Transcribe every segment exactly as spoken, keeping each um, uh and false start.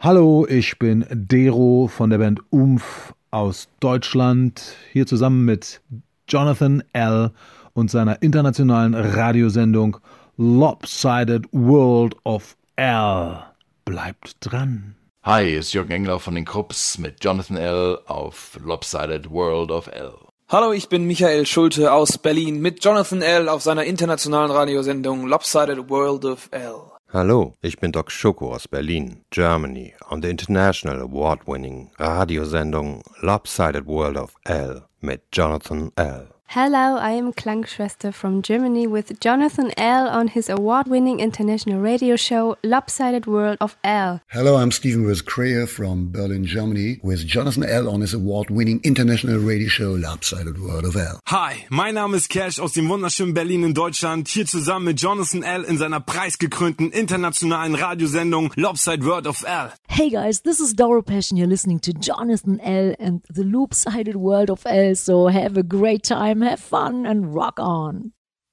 Hallo, ich bin Dero von der Band Umf aus Deutschland, hier zusammen mit Jonathan L. und seiner internationalen Radiosendung Lopsided World of L. Bleibt dran. Hi, hier ist Jürgen Engler von den Krupps mit Jonathan L. auf Lopsided World of L. Hallo, ich bin Michael Schulte aus Berlin mit Jonathan L. auf seiner internationalen Radiosendung Lopsided World of L. Hallo, ich bin Doc Schoko aus Berlin, Germany, on the international award-winning Radiosendung Lopsided World of L mit Jonathan L. Hello, I am Klangschwester from Germany with Jonathan L. on his award-winning international radio show Lopsided World of L. Hello, I'm Stephen West-Krayer from Berlin, Germany with Jonathan L. on his award-winning international radio show Lopsided World of L. Hi, mein Name ist Cash aus dem wunderschönen Berlin in Deutschland, hier zusammen mit Jonathan L. in seiner preisgekrönten internationalen Radiosendung Lopsided World of L. Hey guys, this is Doro Passion. You're listening to Jonathan L. and the Loopsided World of L, so have a great time. Have fun and rock on.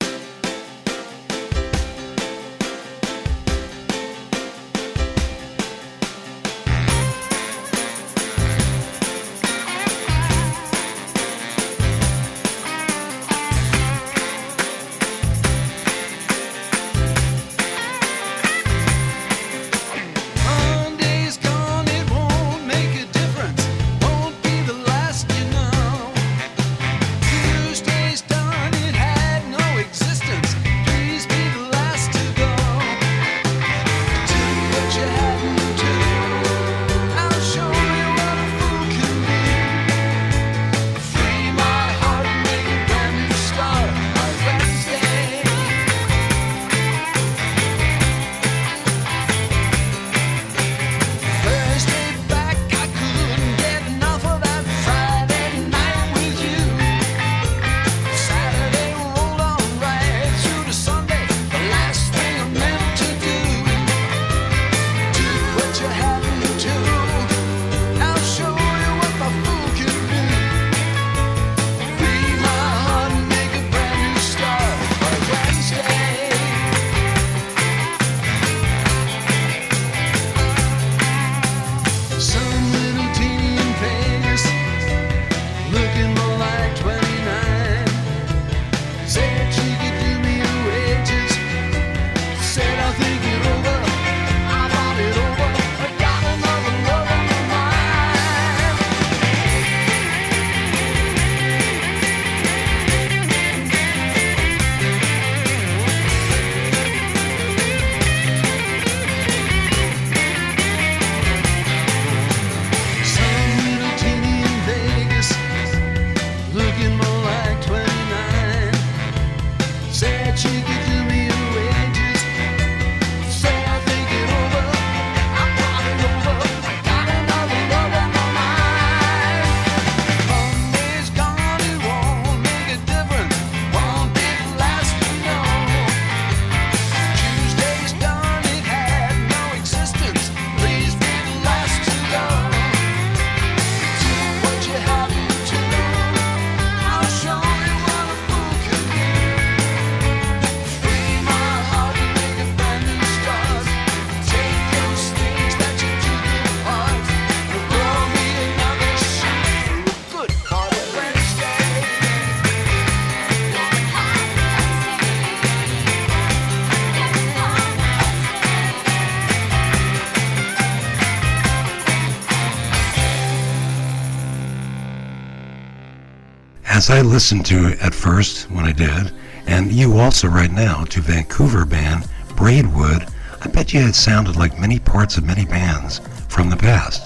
As I listened to it at first, when I did, and you also right now, to Vancouver band Braidwood, I bet you it sounded like many parts of many bands from the past.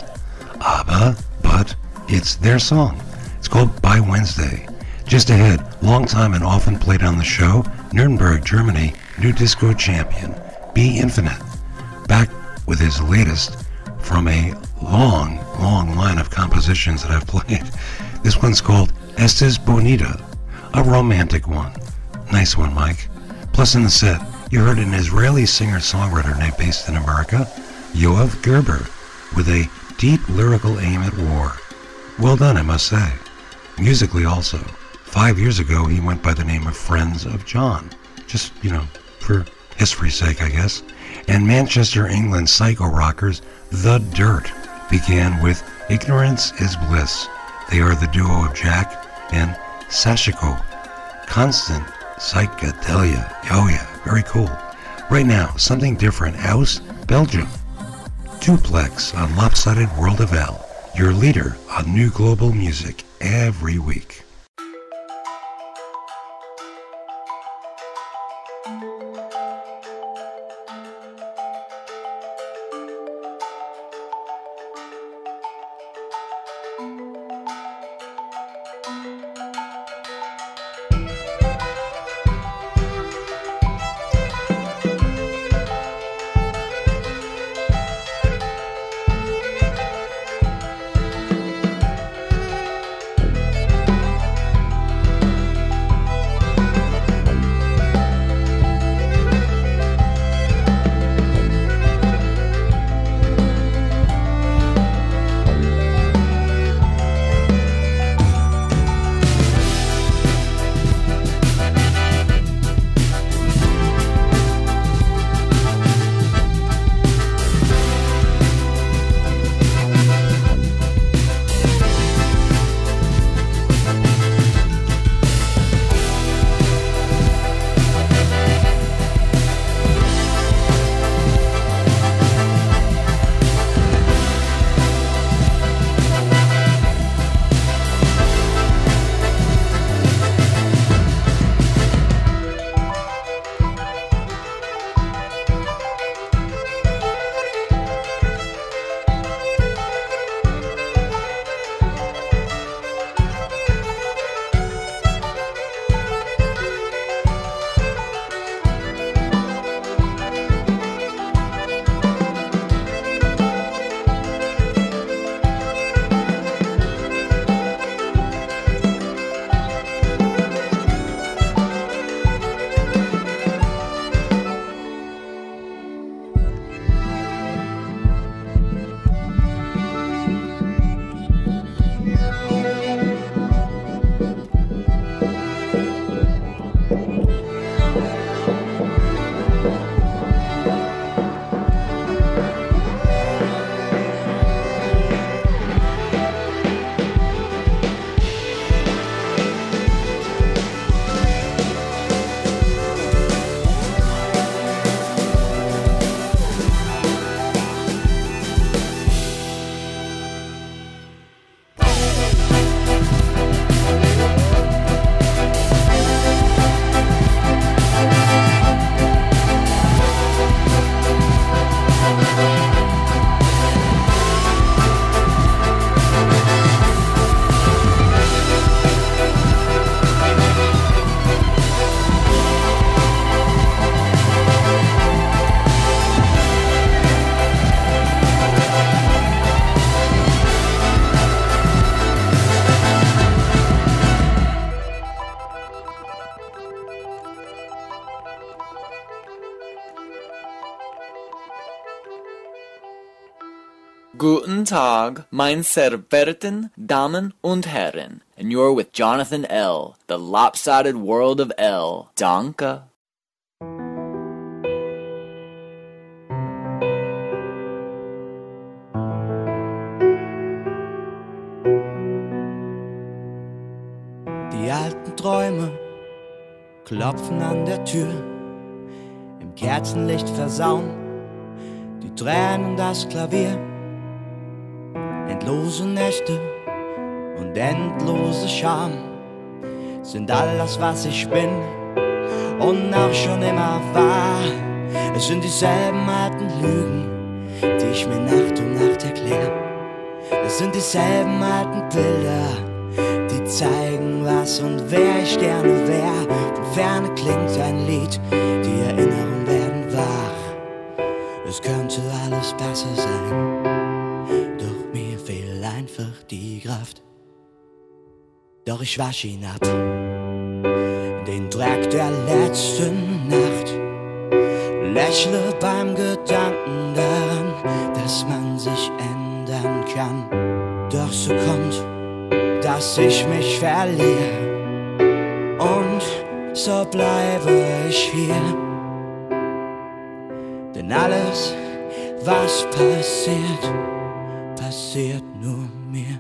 ABBA, but it's their song. It's called By Wednesday. Just ahead, long time and often played on the show, Nuremberg, Germany, new disco champion, Be Infinite. Back with his latest from a long, long line of compositions that I've played. This one's called Estes Bonita, a romantic one. Nice one, Mike. Plus in the set, you heard an Israeli singer-songwriter named based in America, Yoav Gerber, with a deep lyrical aim at war. Well done, I must say. Musically also. Five years ago, he went by the name of Friends of John. Just, you know, for history's sake, I guess. And Manchester, England psycho rockers The Dirt began with Ignorance is Bliss. They are the duo of Jack and Sashiko. Constant psychedelia. Oh yeah, very cool. Right now, something different. House, Belgium. Duplex on Lopsided World of L. Your leader on new global music every week. Guten Tag, mein sehr verehrten Damen und Herren. And you're with Jonathan L., the lopsided world of L. Danke. Die alten Träume klopfen an der Tür, im Kerzenlicht versauen die Tränen das Klavier. Endlose Nächte und endlose Scham sind alles, was ich bin und auch schon immer war. Es sind dieselben alten Lügen, die ich mir Nacht um Nacht erkläre. Es sind dieselben alten Bilder, die zeigen, was und wer ich gerne wär. Von Ferne klingt ein Lied, die Erinnerungen werden wach. Es könnte alles besser sein, doch mir fehlt einfach die Kraft. Doch ich wasch ihn ab, den Dreck der letzten Nacht. Lächle beim Gedanken daran, dass man sich ändern kann. Doch so kommt, dass ich mich verliere, und so bleibe ich hier. Denn Denn alles, was passiert, passiert nur mir.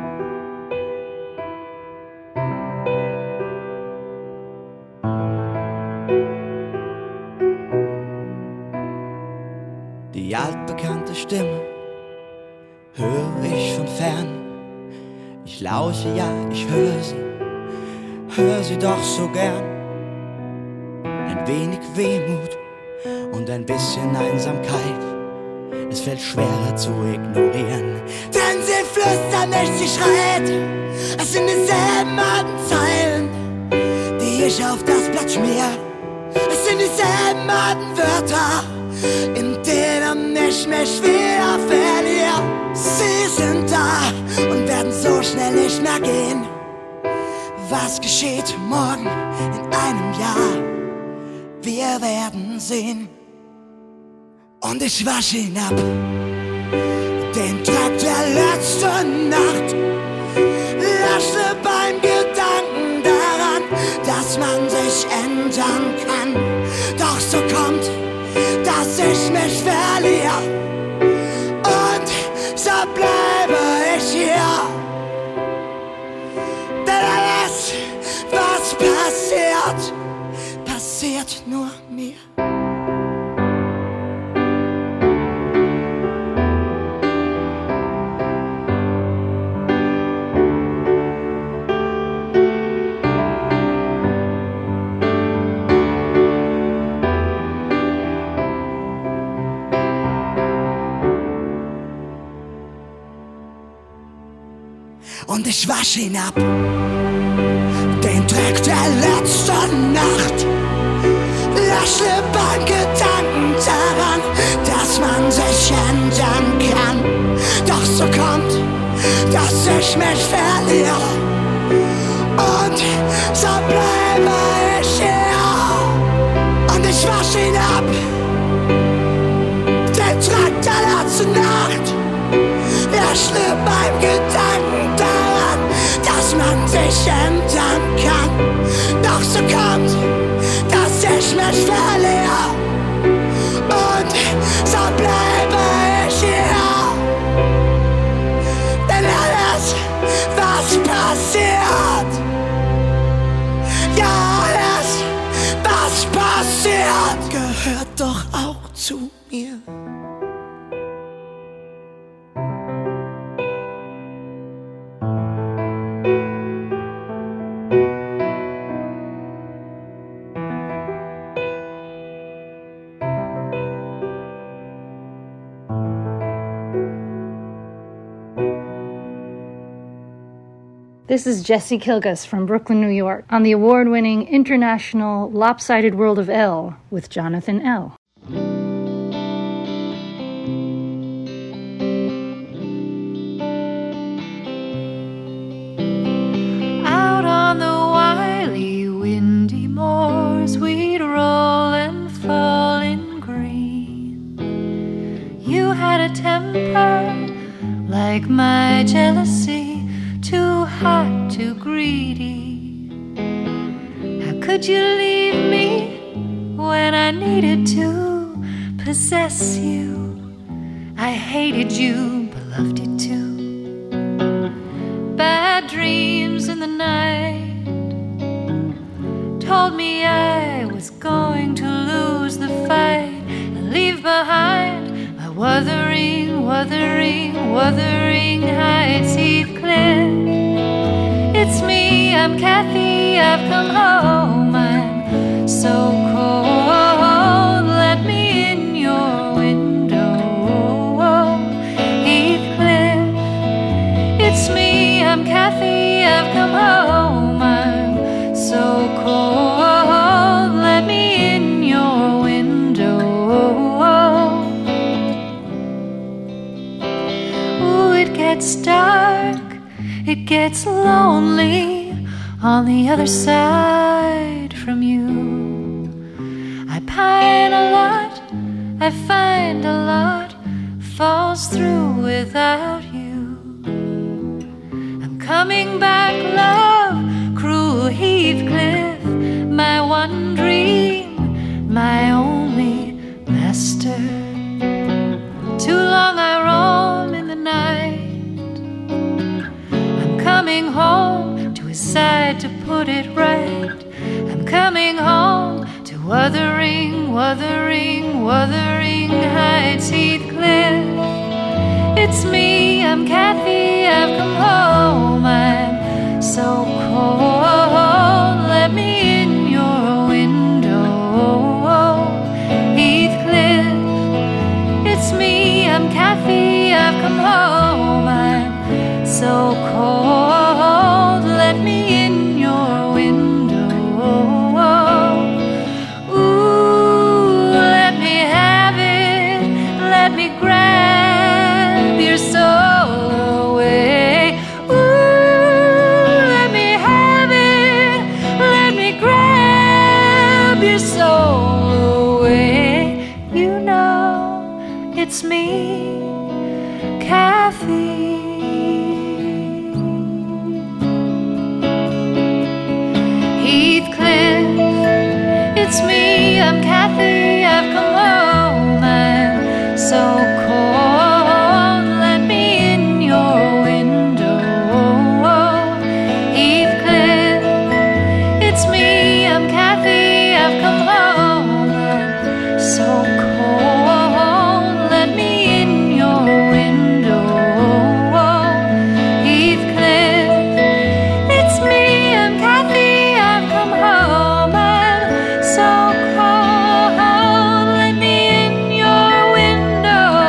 Die altbekannte Stimme höre ich von fern. Ich lausche, ja, ich höre sie, höre sie doch so gern. Ein wenig Wehmut und ein bisschen Einsamkeit. Es fällt schwerer zu ignorieren. Denn sie flüstert nicht, sie schreit. Es sind dieselben alten Zeilen, die ich auf das Blatt schmier. Es sind dieselben alten Wörter, in denen ich mich wieder verliere. Sie sind da und werden so schnell nicht mehr gehen. Was geschieht morgen in einem Jahr? Wir werden sehen. Und ich wasche ihn ab, den Tag der letzten Nacht. Lächle beim Gedanken daran, dass man sich ändern kann. Doch so kommt, dass ich mich verliere. Und so bleibe ich hier. Denn alles, was passiert, passiert nur mir. Und ich wasche ihn ab, den Dreck der letzten Nacht. Lächle beim Gedanken daran, dass man sich ändern kann. Doch so kommt, dass ich mich verliere. Und so bleibe ich hier. Und ich wasche ihn ab, den Dreck der letzten Nacht. Lächle beim Gedanken daran, dass man sich ändern kann. Doch so kommt, dass ich mich verliere. Und so bleibe ich hier. Denn alles, was passiert, ja, alles, was passiert, gehört doch auch zu mir. This is Jessie Kilgus from Brooklyn, New York, on the award-winning international Lopsided World of L with Jonathan L. Out on the wily, windy moors, we'd roll and fall in green. You had a temper like my jealousy, too hot, too greedy. How could you leave me when I needed to possess you? I hated you, but loved you too. Bad dreams in the night told me I was going to lose the fight and leave behind my wuthering, wuthering, wuthering heights. Heathcliff, it's me, I'm Kathy, I've come home. I'm so cold, let me in your window. Heathcliff, it's me, I'm Kathy, I've come home. I'm so cold, let me in your window. Ooh, it gets dark, it gets lonely on the other side from you. I pine a lot, I find a lot falls through without you. I'm coming back, love, cruel Heathcliff, my one dream, my only master. put it right. I'm coming home to Wuthering, Wuthering, Wuthering Heights, Heathcliff. It's me, I'm Kathy, I've come home. I'm so cold, let me in your window. Heathcliff, it's me, I'm Kathy, I've come home. I'm so cold, let me in your window. Ooh, let me have it, let me grab your soul away. Ooh, let me have it, let me grab your soul away. You know it's me, Kathy. Heathcliff, it's me, I'm Kathy, I've come home. I'm so cold, let me in your window. Heathcliff, it's me, I'm Kathy, I've come home. I'm so cold, let me in your window. Heathcliff, it's me, I'm Kathy, I've come home. I'm so cold, let me in your window.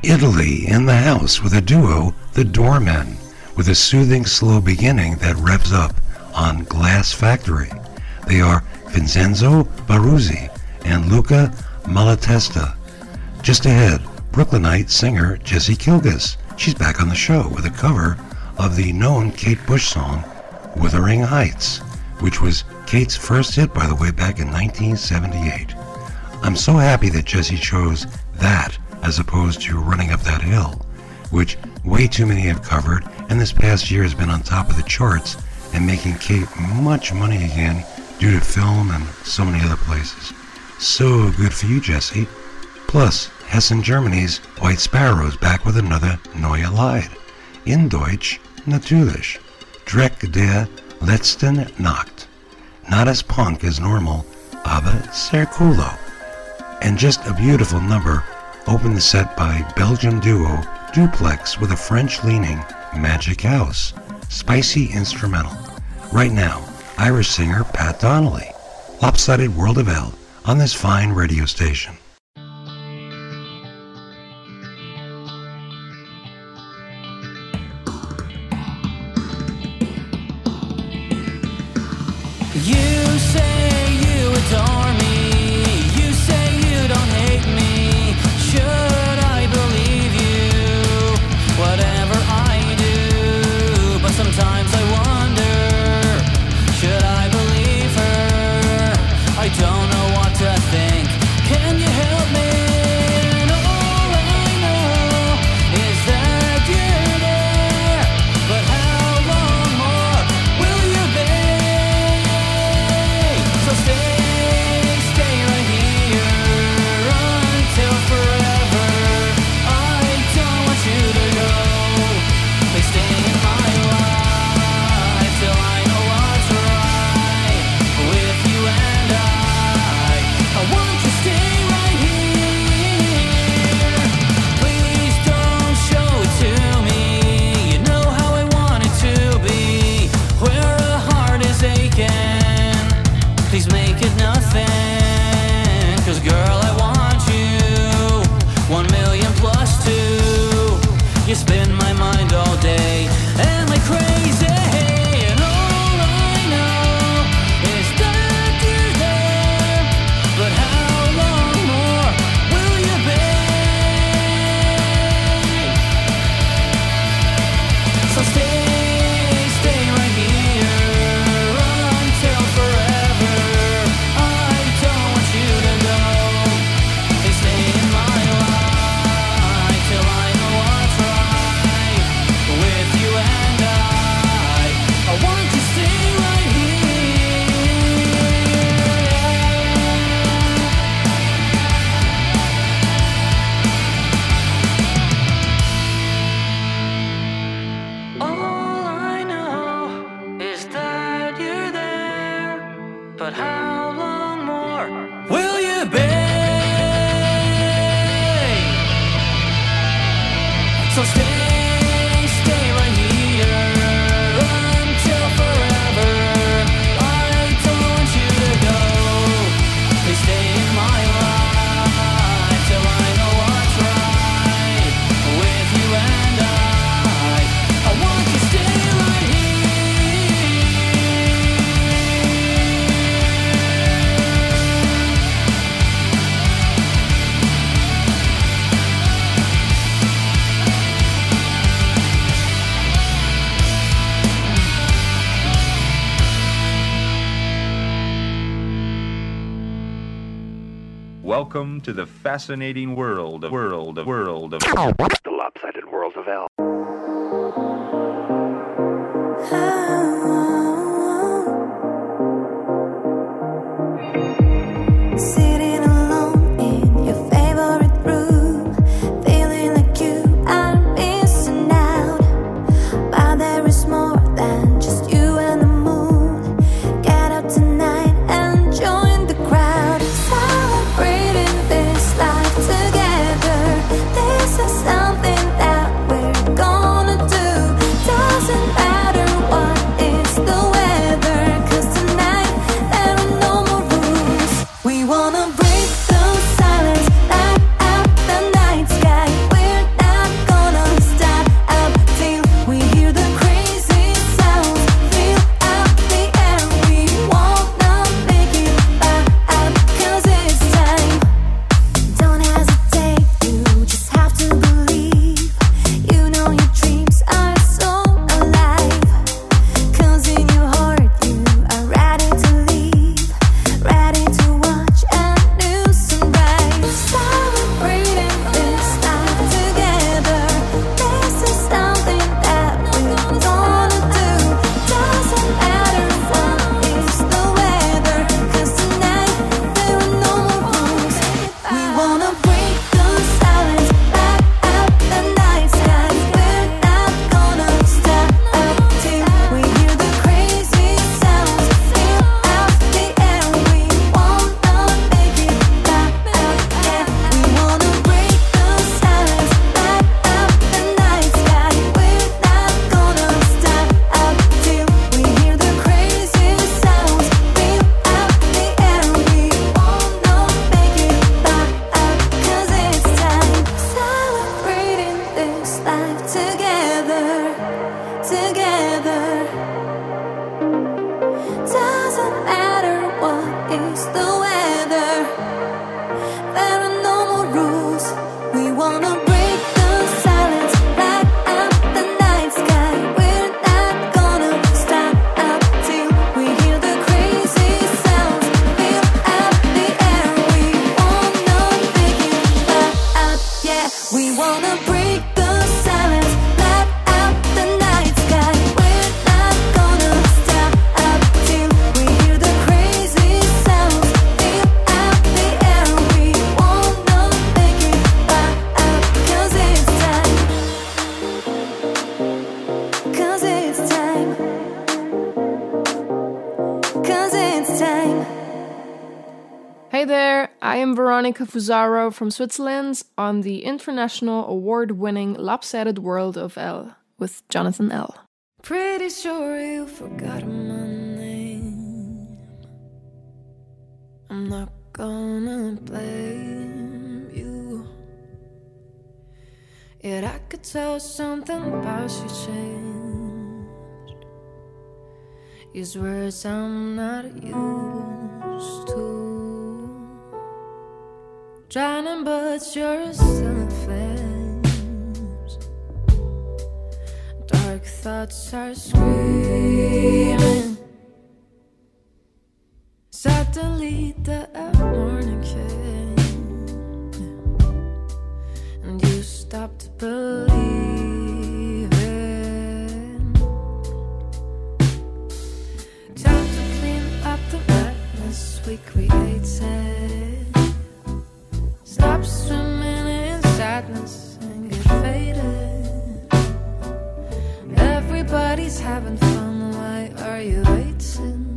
Italy in the house with a duo, the Doormen, with a soothing slow beginning that revs up on Glass Factory. They are Vincenzo Baruzzi and Luca Malatesta. Just ahead, Brooklynite singer Jessie Kilgus. She's back on the show with a cover of the known Kate Bush song, Wuthering Heights, which was Kate's first hit, by the way, back in nineteen seventy-eight. I'm so happy that Jessie chose that as opposed to Running Up That Hill, which way too many have covered, and this past year has been on top of the charts and making Kate much money again due to film and so many other places. So good for you, Jessie. Plus, Hessen, Germany's White Sparrows back with another Neue Lied. In Deutsch, natürlich. Dreck der letzten Nacht. Not as punk as normal, aber sehr coolo. And just a beautiful number opened the set by Belgian duo Duplex with a French-leaning Magic House. Spicy instrumental. Right now, Irish singer Pat Donnelly. Lopsided World of L on this fine radio station. You say you adore me, you say you don't hate me. Should I believe you? Whatever I do, but sometimes I wonder, should I believe her? I don't know what to think. Can you help me? And all I know is that you're there, but how long more will you be? So stay, stay right here until forever. I don't want you to go. Please stay in my life till I know what's right with you and I. I want to stay right here. Please don't show it to me. You know how I want it to be. Where a heart is aching, please make it nothing. Cause girl, I want you. One million plus two. You spin my mind all day. Am I crazy? And all I know is that you're there. But how long more will you be? So stay, stay right here until forever. I don't want you to go. Please stay in my life till I know what's right with you and I. I want to stay right here. All I know is that you're there, but how long more will you be? So stay, stay right here until forever. I don't want you to go. Please stay in my life till I know what's right with you and I. I want to stay right here. Welcome to the fascinating world of world of world of the lopsided world of L. Sitting alone in your favorite room, feeling like you are missing out. But there is more than just you and the moon. Get up tonight and join the crowd. Celebrating this life together. This is something that we're We wanna break the silence, light out the night sky. We're not gonna stop till we hear the crazy sounds. Feel out the air, we wanna make it right out. Cause it's time. Cause it's time. Cause it's time. Hey there, I am Veronica Fusaro from Switzerland on the international award-winning Lopsided World of L with Jonathan L. Pretty sure you forgot my name. I'm not gonna blame you. Yet I could tell something about you changed. Use words I'm not used to. Drowning, but you're still in flames. Dark thoughts are screaming. Suddenly the morning came, and you stopped believing. Time to clean up the madness we created. Stop swimming in sadness and get faded. Everybody's having fun, why are you waiting?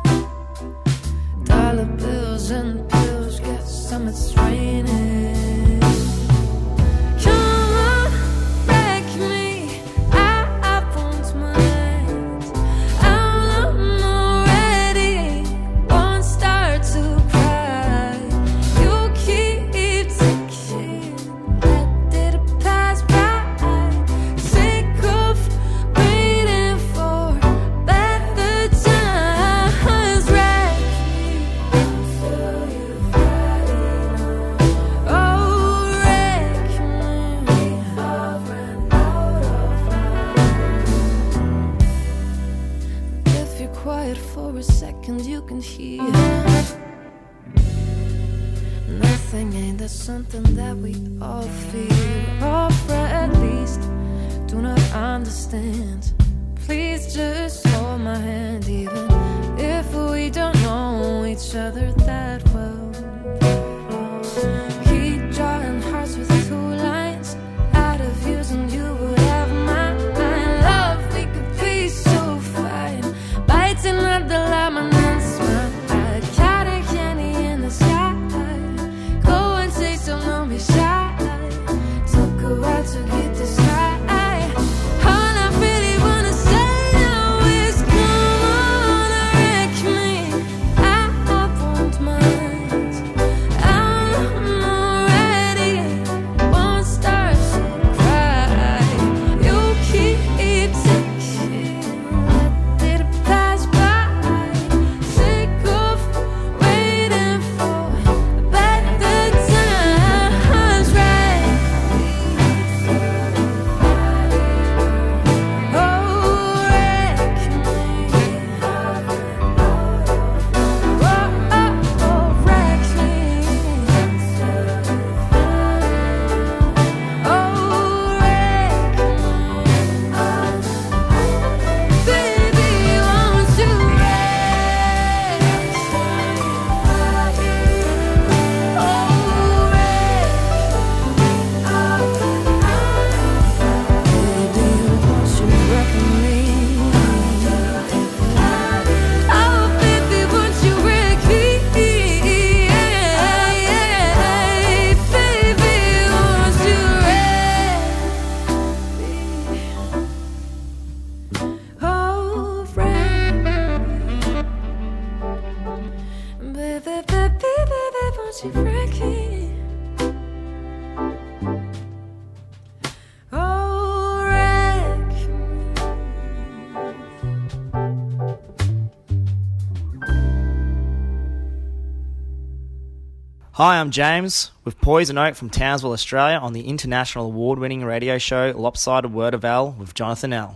Dollar bills and pills, get some, it's raining. Come on, wreck me, I, I want mine. I'm already one star to cry. You keep for a second you can hear nothing, ain't that something that we all feel, or at least do not understand. Please just hold my hand, even if we don't know each other that well. Keep drawing hearts with two lines out of views, and you would have my mind. Love, we could be so fine, biting at the lemon and smile. I got a candy in the sky. Go and say so, don't be shy. Took a while to get this high. All I really wanna say now is come on, wreck me. I, I want mine. I'm already one star to cry. You keep taking, let it pass by. Sick of waiting for better times, right? Oh, wreck me. Oh, oh, oh, wreck me. Oh, wreck me. Baby, won't you wreck? Oh, wreck. Baby, won't you wreck me? Oh, baby, won't you wreck me? Yeah, yeah. Baby, won't you wreck me? Oh, wreck. Baby, baby, baby, won't you wreck me? Oh, wreck. Hi, I'm James with Poison Oak from Townsville, Australia on the international award-winning radio show Lopsided Word of L with Jonathan L.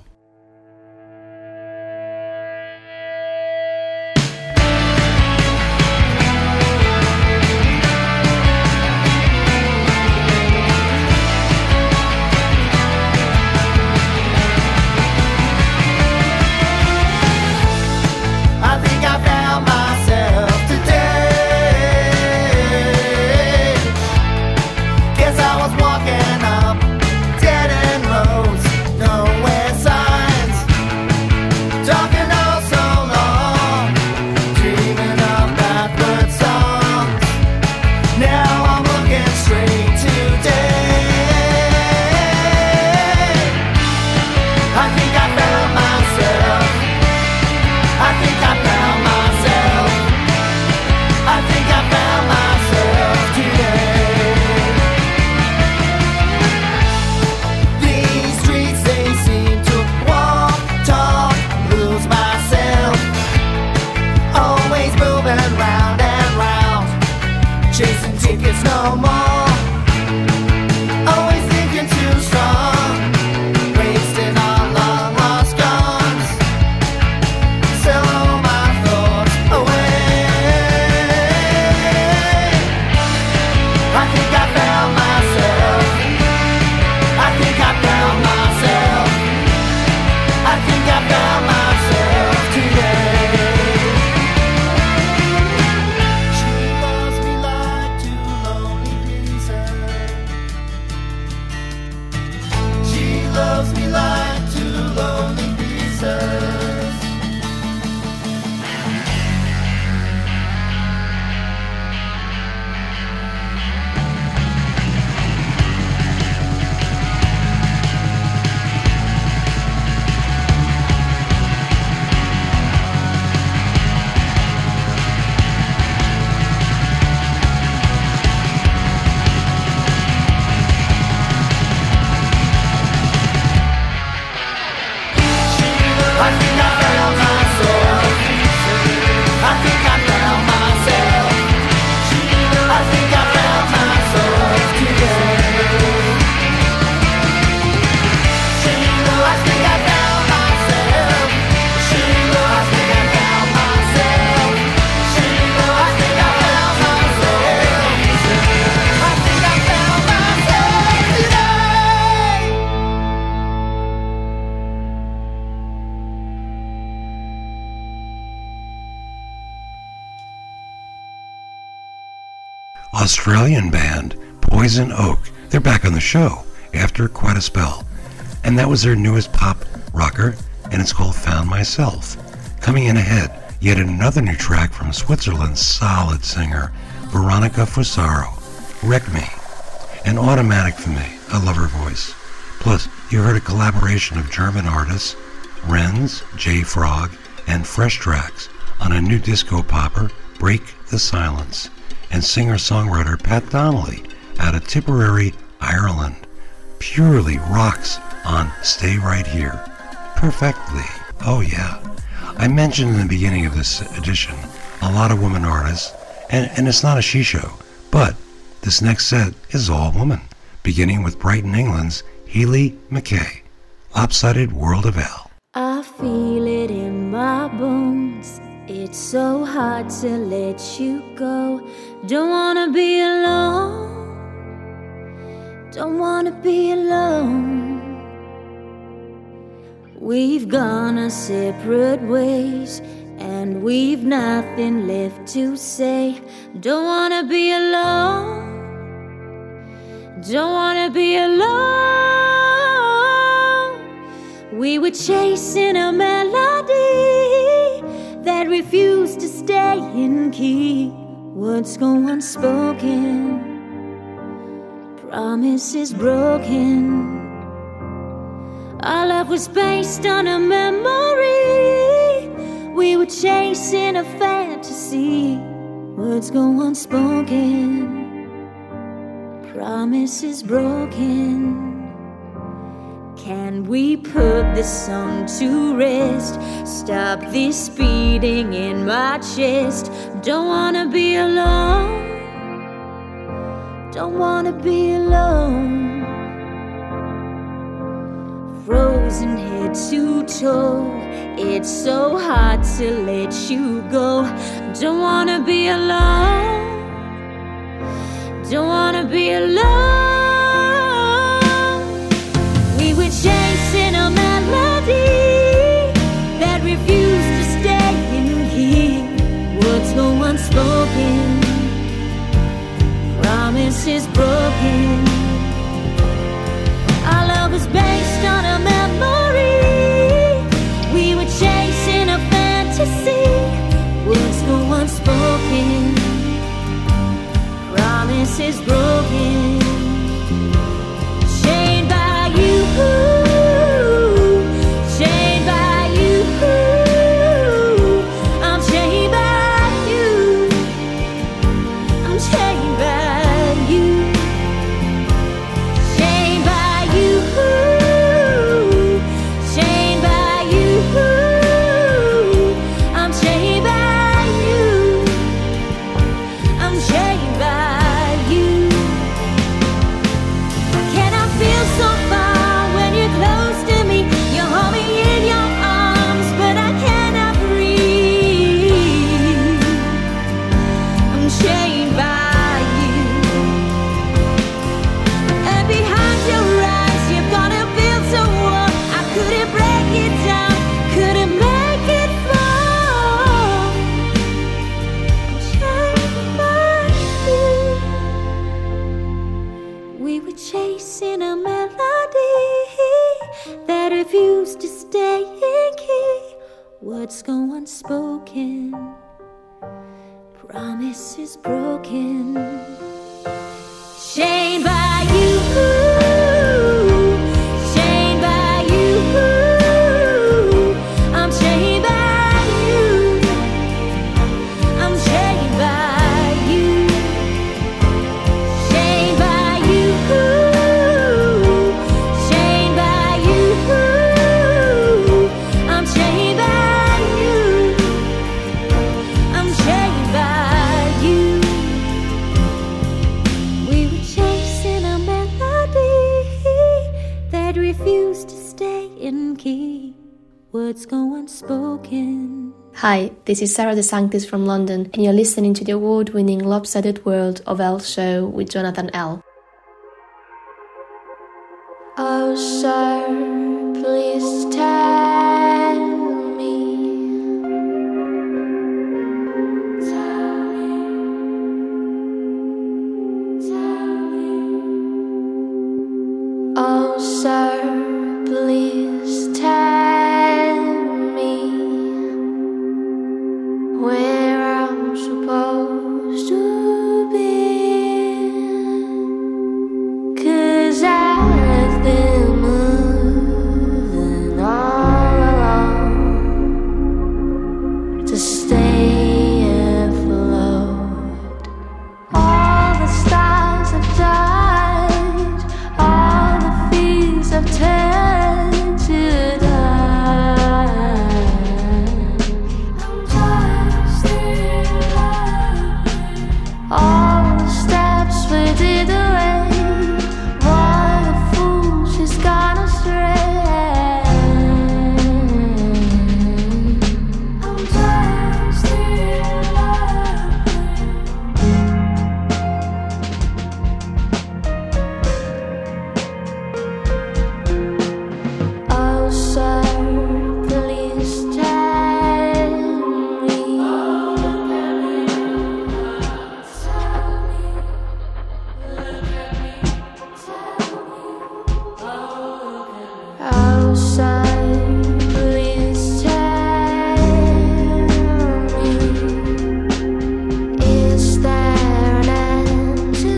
Australian band Poison Oak. They're back on the show after quite a spell. And that was their newest pop rocker, and it's called Found Myself. Coming in ahead, yet another new track from Switzerland's solid singer, Veronica Fusaro, Wreck Me. And automatic for me. I love her voice. Plus, you heard a collaboration of German artists, Renz, J Frog, and Fresh Tracks on a new disco popper, Break the Silence, and singer-songwriter Pat Donnelly out of Tipperary, Ireland, purely rocks on Stay Right Here. Perfectly. Oh yeah. I mentioned in the beginning of this edition a lot of women artists, and, and it's not a she show, but this next set is all woman, beginning with Brighton, England's Healy McKay, Lopsided World of L. I feel it in my bones. It's so hard to let you go. Don't wanna be alone. Don't wanna be alone. We've gone our separate ways, and we've nothing left to say. Don't wanna be alone. Don't wanna be alone. We were chasing a melody that refused to stay in key. Words go unspoken, promises broken. Our love was based on a memory. We were chasing a fantasy. Words go unspoken, promises broken. Can we put this song to rest? Stop this beating in my chest. Don't wanna be alone. Don't wanna be alone. Frozen head to toe. It's so hard to let you go. Don't wanna be alone. Don't wanna be alone. We were chasing a melody that refused to stay in key. Words go unspoken, promises broken. Our love was based on a memory. We were chasing a fantasy. Words go unspoken, promises broken. Chained by you, chained by you. I'm chained by you. I'm chained by you. Chained by you, chained by you. I'm chained by you. I'm chained by you. Can I feel so far when you're close to me? You hold me in your arms, but I cannot breathe. I'm chained by you. And behind your eyes, you've got a built-in wall. I couldn't break it down, couldn't make it fall. I'm chained by you. We were chasing a melody that refused to stay in key. Words go unspoken, promises broken. Chained by you, chained by you. I'm chained by you. I'm chained by you. Chained by you, chained by you. I'm chained by you. I'm chained by you. We were chasing a melody that refused to stay in key. Words go unspoken. Hi, this is Sarah De Sanctis from London, and you're listening to the award-winning Lopsided World of L show with Jonathan L. Oh, sir, please tell me. Tell me. sir, please tell me where I'm supposed to be, 'cause I've been moving all along to stay afloat. All the stars have died, all the fears have turned to dust. All the steps we did away, what a fool, she's gone astray. I'm just in love. Oh, sir, please tell me. Oh, son, please tell me, is there an end to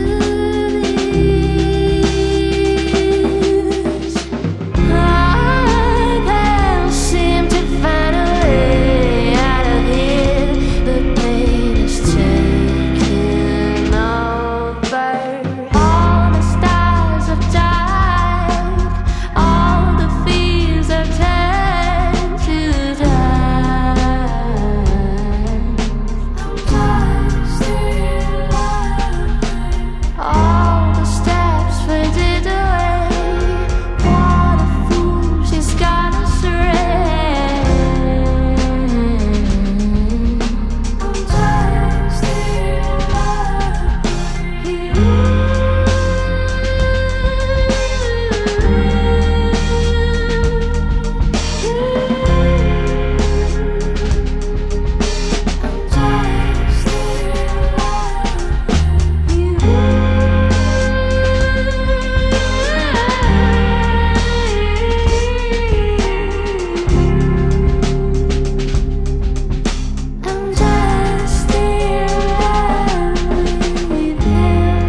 this? I can't seem to find a way out of here. The pain is taking over. All the stars have died, all the fears have turned to dust. All the steps faded away, what a fool, she's gone astray. I'm just in I'm just in love with you.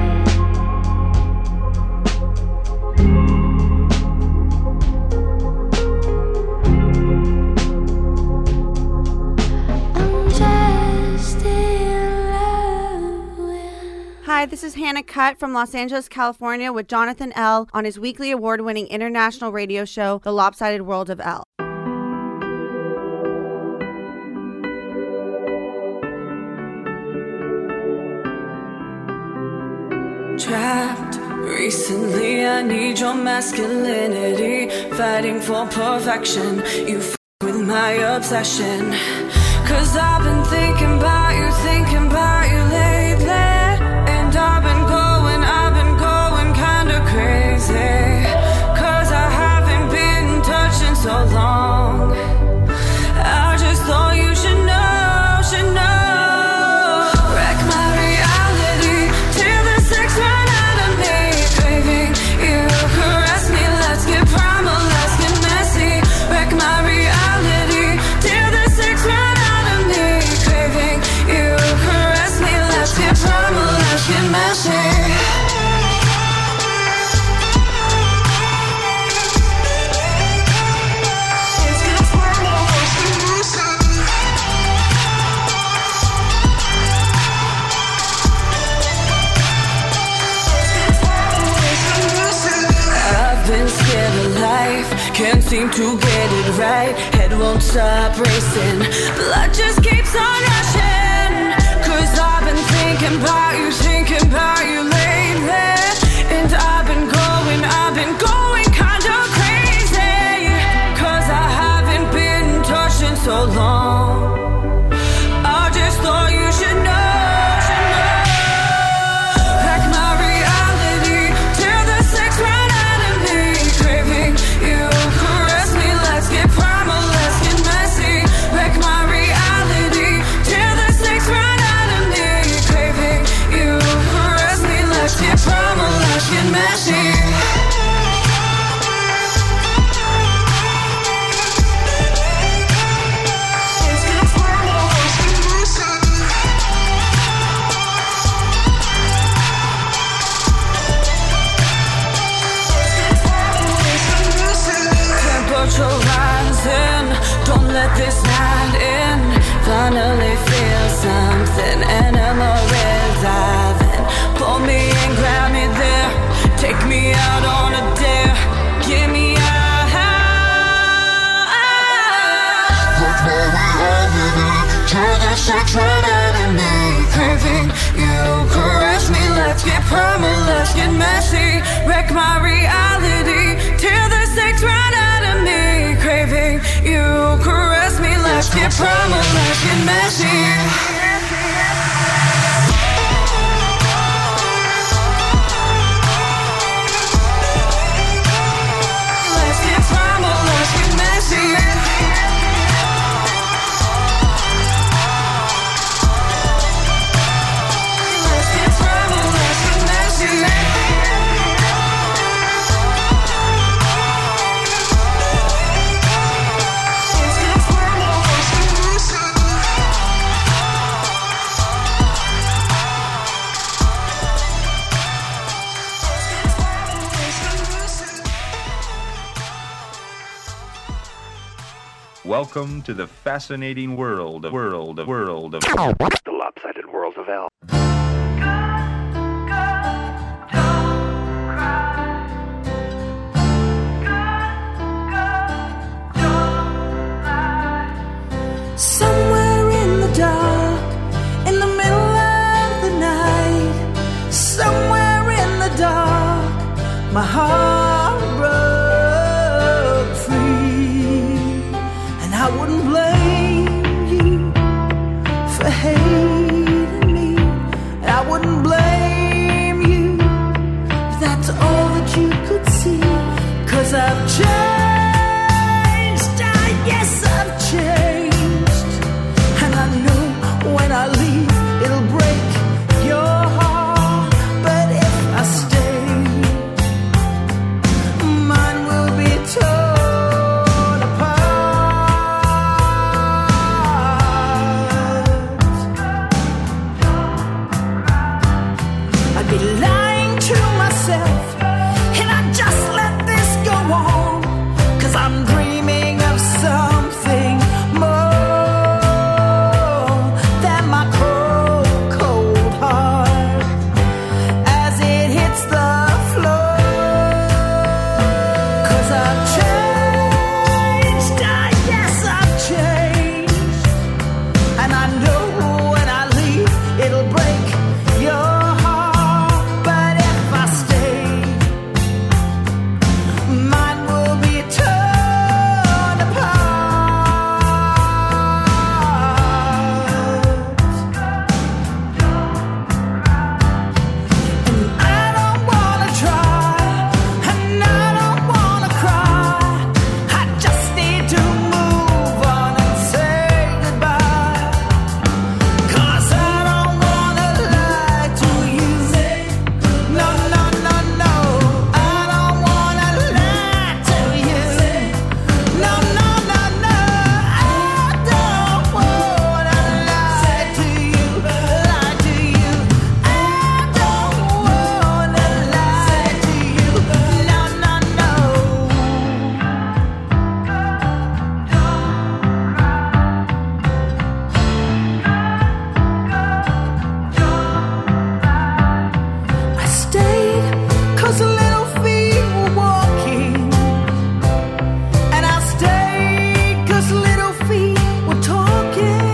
I'm just in love with. Hi, this is Hannah Cutt from Los Angeles, California, with Jonathan L. on his weekly award-winning international radio show, The Lopsided World of L. Trapped recently, I need your masculinity, fighting for perfection. You f with my obsession, 'cause I've been thinking about you, thinking about you lately. And I've been going, I've been going kinda crazy, 'cause I haven't been touched in so long. I just thought you should know, should know. Wreck my reality till the sex run out of me. Craving you, caress me, let's get primal, let's get messy. Wreck my reality till the sex run out of me. Craving you, caress me, let's get primal, let's get messy. I've been scared of life, can't seem to get it right. Head won't stop racing, blood just keeps on rushing. 'Cause I've been thinking about you, thinking about you lately. And I've been going, I've been going kinda crazy, 'cause I haven't been touched in so long. I just thought you should know, should know. Wreck my reality till the sex run out of me. Craving you, caress me, let's get primal, let's get messy. Wreck my reality till the sex run out of me. Craving you, caress me, let's get primal, let's get messy. Let's get primal, let's get messy. Welcome to the fascinating world of world of world of the lopsided world of L. Somewhere in the dark, in the middle of the night, somewhere in the dark, my heart broke free. And I wouldn't blame you for hating me. And I wouldn't blame you if that's all that you could see. 'Cause I've changed, I, yes I've changed. And I know when I leave it'll break your heart. But if I stay, mine will be torn apart. I'd be lying to myself if I just let this go on. 'Cause I'm dreaming of something more than my cold, cold heart as it hits the floor. 'Cause I've changed, I, yes I've changed. And I know when I leave it'll break your heart. But if I stay, mine will be torn I don't wanna try, and I don't wanna cry. I just need to move on and say goodbye. 'Cause I don't wanna lie to you. No, no, no, no. I don't wanna lie to you. No, no, no, no. I don't wanna lie to you. Lie to you. I don't wanna lie to you. No, no, no. I stayed 'cause little feet were walking. And I stayed 'cause little feet were talking.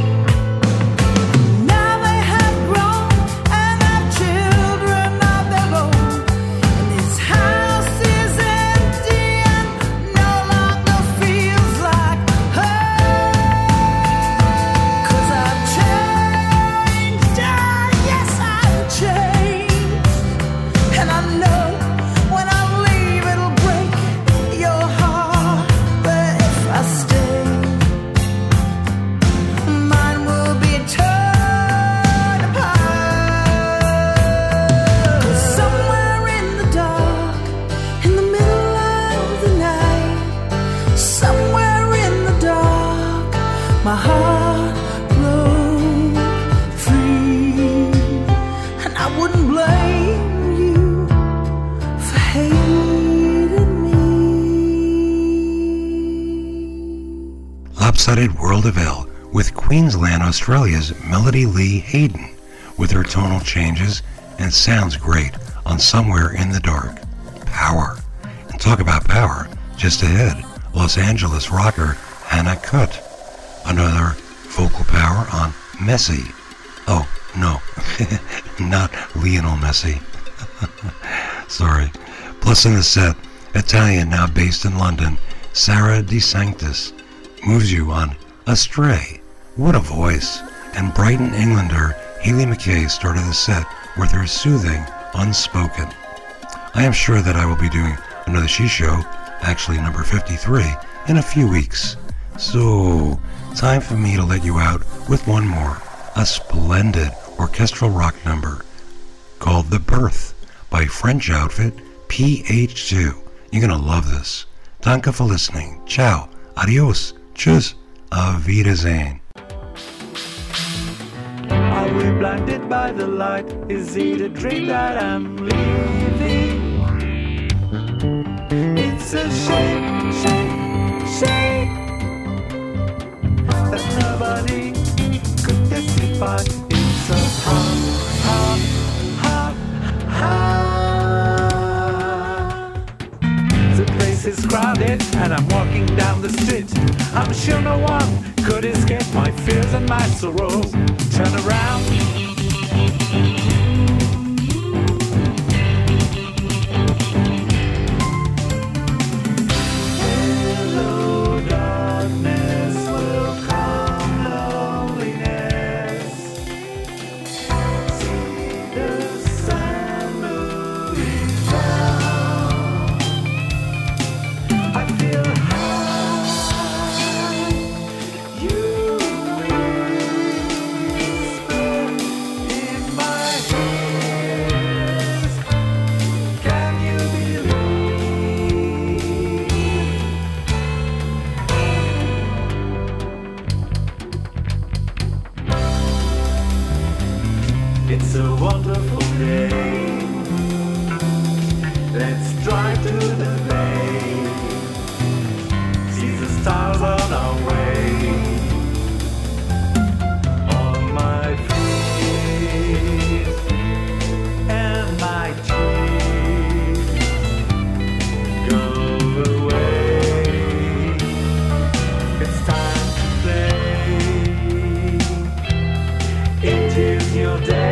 Now they have grown and have children of their own. And this house is empty and no longer feels like home. 'Cause I've changed, ah, yes I've changed. And I know when I leave it'll break your heart. But if I stay, mine will be torn apart. 'Cause somewhere in the dark, in the middle of the night, somewhere in the dark, my heart broke free. And I wouldn't blame you for hating me. Lopsided World of L with Queensland, Australia's Melody Lee Hayden with her tonal changes and sounds great on Somewhere in the Dark. Power. And talk about power, just ahead, Los Angeles rocker Hannah Kutt. Another vocal power on Messi. Oh, no, not Lionel Messi. Sorry. Plus in the set, Italian now based in London, Sarah De Sanctis moves you on Astray. What a voice. And Brighton Englander Hayley McKay started the set with her soothing Unspoken. I am sure that I will be doing another She Show, actually number fifty-three, in a few weeks. So, time for me to let you out with one more, a splendid orchestral rock number called The Birth by French outfit P H two. You're gonna love this. Danke for listening. Ciao. Adios. Tschüss. Auf Wiedersehen. Are we blinded by the light? Is it a dream that I'm living? It's a shame, shame, shame that nobody could testify. It's a hard, hard, hard, hard. The place is crowded and I'm walking down the street. I'm sure no one could escape my fears and my sorrow. Turn around. Hello, darkness, welcome, loneliness. See the sun moving down. I feel high. You It's a wonderful day. Let's drive to the bay. See the stars on our way. On my feet and my tears go away. It's time to play. It is your day.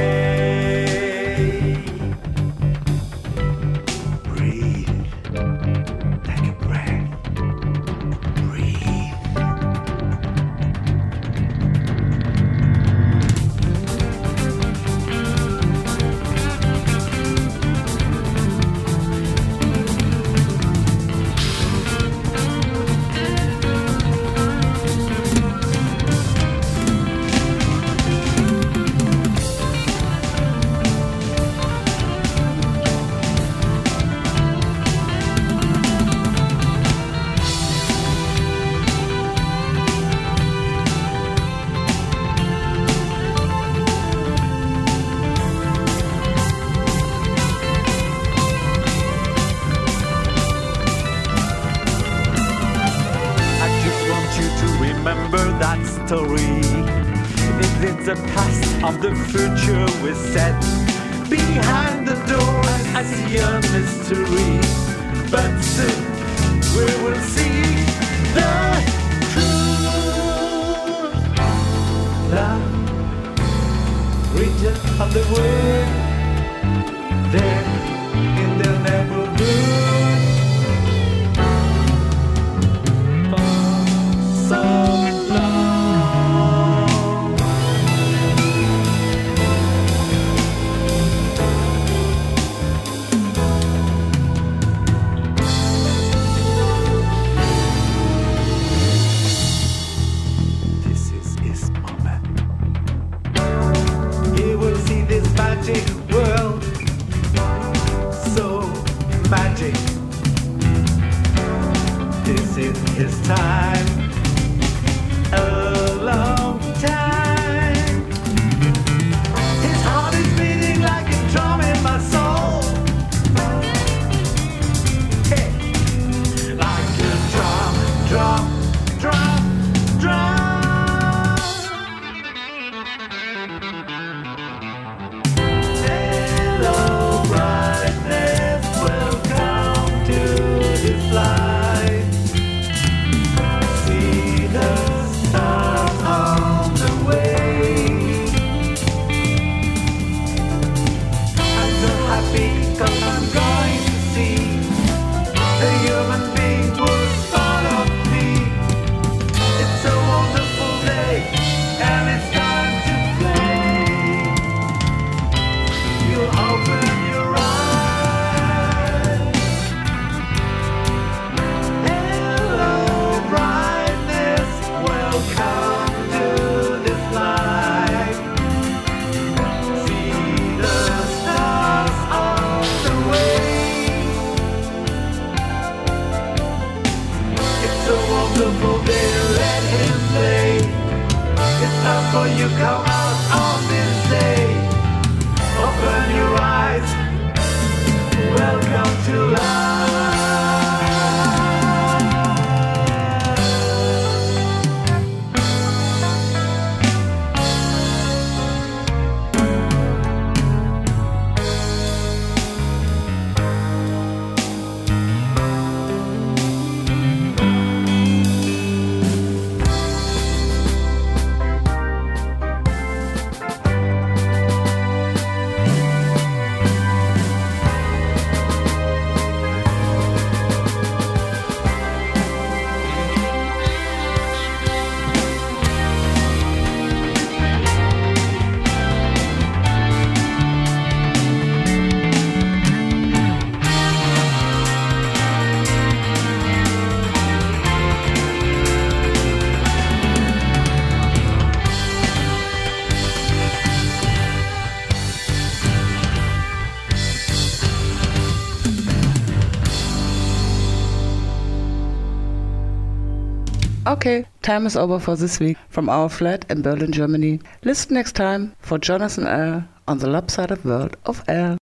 Story. Is it the past of the future we set? Behind the door I see a mystery, but soon we will see the truth. Love, region of the world, there in the neighborhood. For so long. Magic world, so magic. This is his time, a long time. His heart is beating like a drum in my soul. Hey, like a drum, drum, drum, drum. See beautiful day, let him play. It's time for you, come out on this day. Open your eyes, welcome to life. Okay, time is over for this week from our flat in Berlin, Germany. Listen next time for Jonathan L. on the Lopsided World of L.